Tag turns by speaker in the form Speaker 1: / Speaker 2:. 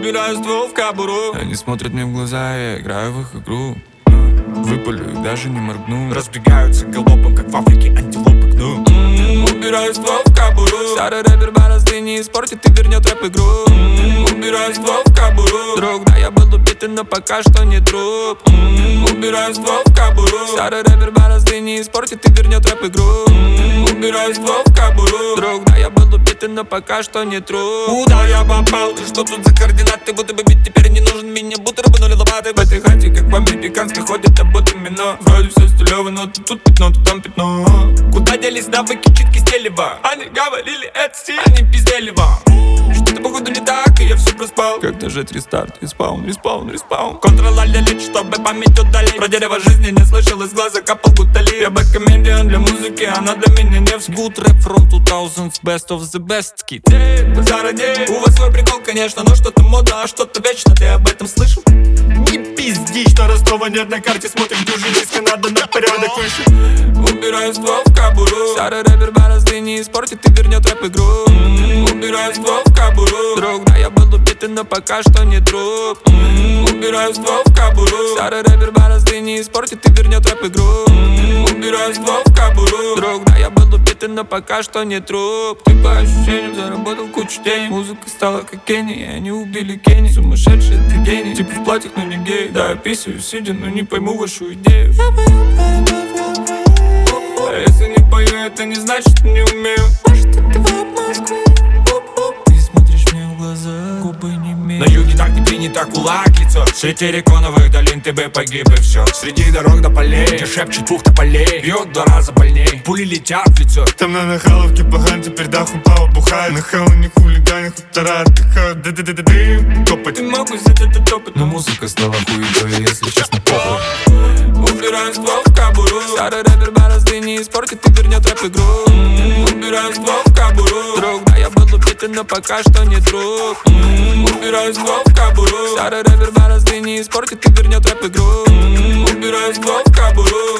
Speaker 1: убираю ствол в кобуру.
Speaker 2: Они смотрят мне в глаза, я играю в их игру. Выпалю их, даже не моргну.
Speaker 1: Разбегаются галопом, как в Африке антилопы гну. Убираю ствол в кобуру.
Speaker 2: Старый рэпер борозды не испортит и вернет рэп-игру.
Speaker 1: Убираю ствол в кобуру.
Speaker 2: Друг, да, я был убитый, но пока что не труп.
Speaker 1: Убираю ствол в кобуру.
Speaker 2: Старый рэпер борозды не испортит и вернет рэп-игру.
Speaker 1: Убираю ствол в кобуру.
Speaker 2: Друг, да, я был убитый, но пока что не труп.
Speaker 1: Куда я попал? Что тут за координаты? Будто бы бит теперь не нужен. Меня будто рыбанули лопаты. В этой хате, как в американской, ходят оботы мино. Вроде все стилево, но тут пятно, тут там пятно. Куда делись навыки читки стелева? Они говорили, это стиль, они пиздели вам. Что-то походу не так, и я все проспал.
Speaker 2: Как нажать рестарт, респаун, респаун, респаун.
Speaker 1: Ctrl-Alt-Delete, чтобы память удалить. Про дерево жизни не слышал, из глаза капал гутали. Я бэткомедиан для музыки, она для меня Невский.
Speaker 2: Good rap from 2000s, best of the best kid.
Speaker 1: Заради, у вас свой прикол, конечно, но что-то модно, а что-то вечно. Ты об этом слышал? Не пизди, что Ростова нет на карте. Смотрим дюжи диски, надо на порядок выше. Убираю ствол в кобуру.
Speaker 2: Старый рэпер борозды не испортит и вернет рэп-игру.
Speaker 1: Убираю ствол в кобуру.
Speaker 2: Друг, да, я был убитый, но пока что не труп.
Speaker 1: Убираю ствол в кобуру.
Speaker 2: Старый рэпер борозды не испортит и вернет рэп-игру.
Speaker 1: Убираю ствол в кобуру.
Speaker 2: Друг, да, я был убитый, но пока что не труп. Ты по ощущениям заработал кучу денег. Музыка стала как Кенни, и они убили Кенни. Сумасшедший ты гений, типа в платьях, но не гей. Да, я писаю сидя, но не пойму вашу идею.
Speaker 1: А если не пою, это не значит, не умею.
Speaker 2: Может, это вайб Москвы. Ты смотришь мне в глаза, губы не имеют.
Speaker 1: На юге так не принято, кулак лицо. Среди реконовых долин ты бы погиб и все. Среди дорог до полей, где шепчет двух тополей. Бьет 2 раза больней, пули летят в лицо.
Speaker 3: Там на нахаловке баган, теперь дахом пава бухает. Нахалы не хулигане, хутора отдыхают. Ды-ды-ды-ды-ды, топать.
Speaker 1: Ты мог взять этот опыт,
Speaker 2: Но музыка стала хуевой, если честно, похуй.
Speaker 1: убираю ствол в кобуру.
Speaker 2: Старый рэпер борозды не испортит и вернет рэп-игру.
Speaker 1: Убираю ствол в кобуру.
Speaker 2: Друг, да, я был убитый, но пока что не труп.
Speaker 1: Убираю ствол в кобуру.
Speaker 2: Старый рэпер борозды не испортит и вернет рэп-игру.
Speaker 1: Убираю ствол в кобуру.